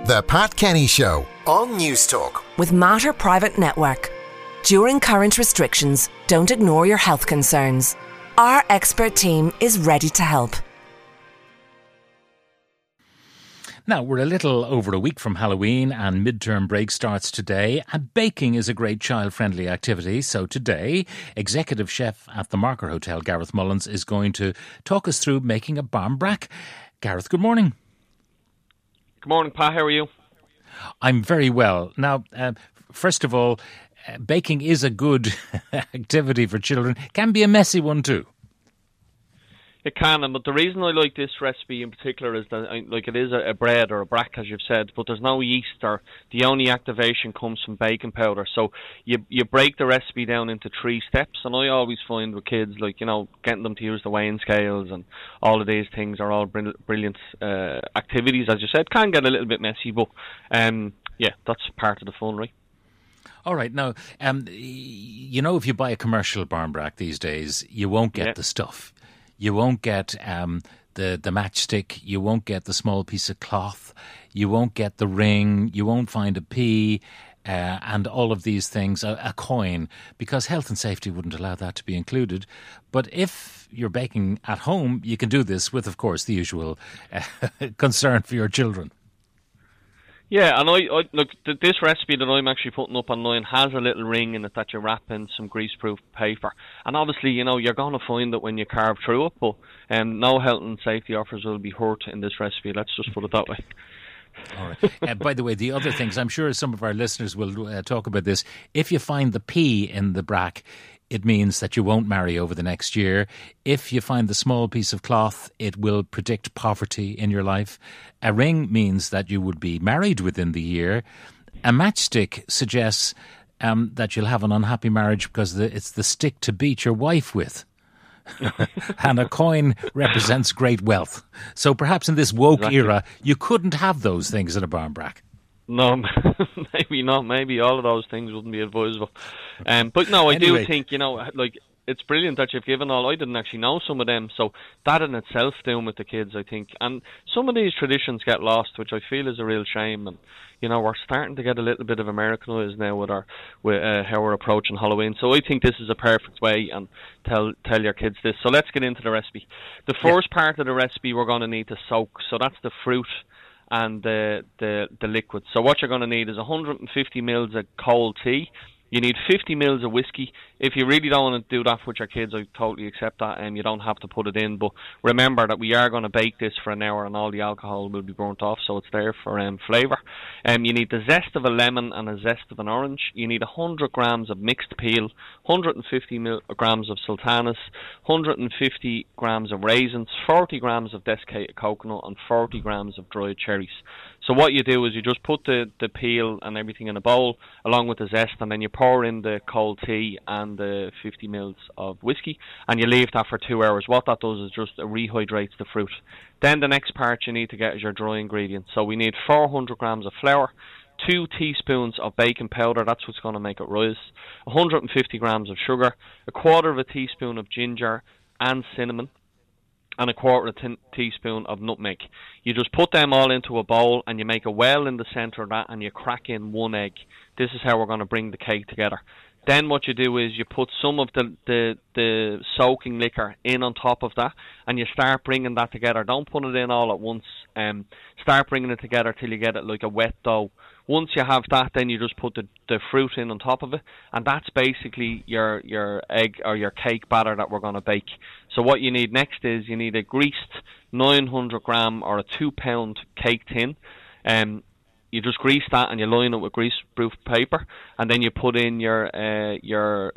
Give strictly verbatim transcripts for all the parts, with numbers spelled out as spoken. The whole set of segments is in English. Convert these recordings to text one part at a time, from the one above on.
The Pat Kenny Show on News Talk. With Mater Private Network. During current restrictions, don't ignore your health concerns. Our expert team is ready to help. Now, we're a little over a week from Halloween and midterm break starts today, and baking is a great child-friendly activity. So today, Executive Chef at the Marker Hotel, Gareth Mullins, is going to talk us through making a barmbrack. Gareth, good morning. Good morning, Pat. How are you? I'm very well. Now, uh, first of all, uh, baking is a good activity for children. Can be a messy one too. It can, but the reason I like this recipe in particular is that, like, it is a, a bread or a brack, as you've said, but there's no yeast, or the only activation comes from baking powder. So you you break the recipe down into three steps, and I always find with kids, like, you know, getting them to use the weighing scales and all of these things are all brilliant uh, activities, as you said. Can get a little bit messy, but um, yeah, that's part of the fun, right? All right. Now, um, you know, if you buy a commercial barmbrack these days, you won't get yeah. the stuff. You won't get um, the, the matchstick, you won't get the small piece of cloth, you won't get the ring, you won't find a pea uh, and all of these things, a, a coin, because health and safety wouldn't allow that to be included. But if you're baking at home, you can do this with, of course, the usual uh, concern for your children. Yeah, and I, I look, th- this recipe that I'm actually putting up online has a little ring in it that you wrap in some greaseproof paper. And obviously, you know, you're going to find it when you carve through it, but um, no health and safety offers will be hurt in this recipe. Let's just put it that way. All right. Uh, by the way, the other things, I'm sure some of our listeners will uh, talk about this. If you find the pea in the brack, it means that you won't marry over the next year. If you find the small piece of cloth, it will predict poverty in your life. A ring means that you would be married within the year. A matchstick suggests um, that you'll have an unhappy marriage because the, it's the stick to beat your wife with. And a coin represents great wealth. So perhaps in this woke exactly. era, you couldn't have those things in a barmbrack. No, maybe not. Maybe all of those things wouldn't be advisable. Um, but no, I anyway. do think, you know, like, it's brilliant that you've given all. I didn't actually know some of them, so that in itself doing with the kids, I think. And some of these traditions get lost, which I feel is a real shame. And, you know, we're starting to get a little bit of Americanized now with our with uh, how we're approaching Halloween. So I think this is a perfect way, and tell tell your kids this. So let's get into the recipe. The first yeah. part of the recipe we're going to need to soak. So that's the fruit and the, the the liquid. So what you're going to need is one hundred fifty mils of cold tea. You need fifty mils of whiskey. If you really don't want to do that with your kids, I totally accept that, and you don't have to put it in. But remember that we are going to bake this for an hour, and all the alcohol will be burnt off, so it's there for um, flavour. Um, you need the zest of a lemon and a zest of an orange. You need one hundred grams of mixed peel, one hundred fifty mil- grams of sultanas, one hundred fifty grams of raisins, forty grams of desiccated coconut, and forty grams of dried cherries. So what you do is you just put the, the peel and everything in a bowl along with the zest, and then you pour in the cold tea and the fifty mils of whiskey, and you leave that for two hours. What that does is just rehydrates the fruit. Then the next part you need to get is your dry ingredients. So we need four hundred grams of flour, two teaspoons of baking powder, that's what's going to make it rise, one hundred fifty grams of sugar, a quarter of a teaspoon of ginger and cinnamon, and a quarter of a t- teaspoon of nutmeg. You just put them all into a bowl, and you make a well in the centre of that, and you crack in one egg. This is how we're going to bring the cake together. Then what you do is you put some of the, the, the soaking liquor in on top of that, and you start bringing that together. Don't put it in all at once. Um, start bringing it together till you get it like a wet dough. Once you have that, then you just put the, the fruit in on top of it, and that's basically your your egg or your cake batter that we're going to bake. So what you need next is you need a greased nine hundred gram or a two pound cake tin. Um, you just grease that and you line it with greaseproof paper, and then you put in your uh, your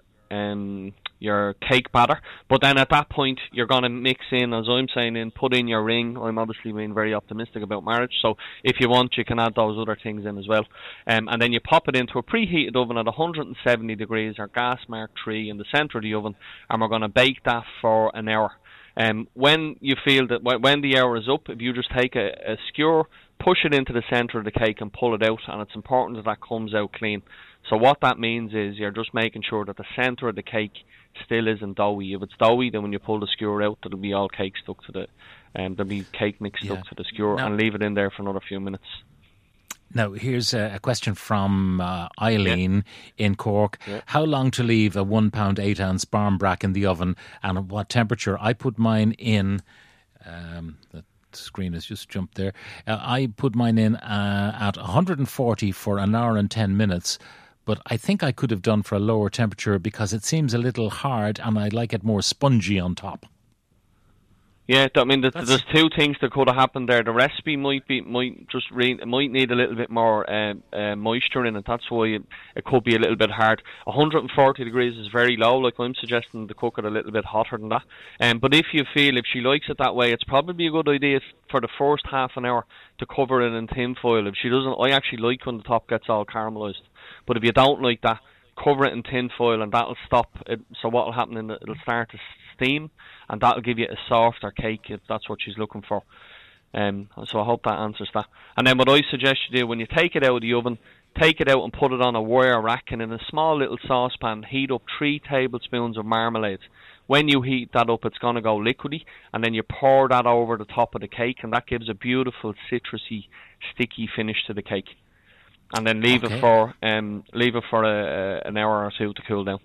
um your cake batter. But then at that point you're going to mix in, as I'm saying, in put in your ring. I'm obviously being very optimistic about marriage, so if you want you can add those other things in as well. Um, and then you pop it into a preheated oven at one hundred seventy degrees or gas mark three in the centre of the oven, and we're going to bake that for an hour. Um, when you feel that when the hour is up, if you just take a, a skewer, push it into the centre of the cake and pull it out, and it's important that that comes out clean. So what that means is you're just making sure that the centre of the cake still isn't doughy. If it's doughy, then when you pull the skewer out, there'll be all cake stuck to the, um, there'll be cake mix stuck yeah. to the skewer, now, and leave it in there for another few minutes. Now, here's a, a question from uh, Eileen yeah. in Cork. Yeah. How long to leave a one pound eight ounce barmbrack in the oven, and at what temperature? I put mine in... Um, the screen has just jumped there. Uh, I put mine in uh, at one hundred forty for an hour and ten minutes, but I think I could have done for a lower temperature because it seems a little hard and I like it more spongy on top. Yeah, I mean, there's, there's two things that could have happened there. The recipe might be might just re, might need a little bit more uh, uh, moisture in it. That's why it, it could be a little bit hard. one hundred forty degrees is very low. Like, I'm suggesting to cook it a little bit hotter than that. Um, but if you feel if she likes it that way, it's probably a good idea for the first half an hour to cover it in tin foil. If she doesn't, I actually like when the top gets all caramelised. But if you don't like that, cover it in tin foil, and that'll stop it. So what will happen? In it, it'll start to steam, and that'll give you a softer cake if that's what she's looking for. Um, so I hope that answers that. And then what I suggest you do, when you take it out of the oven, take it out and put it on a wire rack, and in a small little saucepan, heat up three tablespoons of marmalade. When you heat that up, it's going to go liquidy, and then you pour that over the top of the cake, and that gives a beautiful citrusy, sticky finish to the cake. And then leave okay. it for um, leave it for a, a, an hour or two to cool down.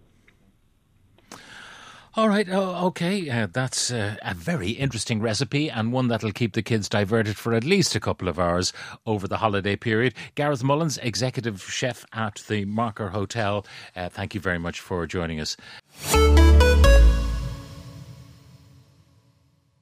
All right, oh, okay, uh, that's uh, a very interesting recipe and one that'll keep the kids diverted for at least a couple of hours over the holiday period. Gareth Mullins, Executive Chef at the Marker Hotel, uh, thank you very much for joining us.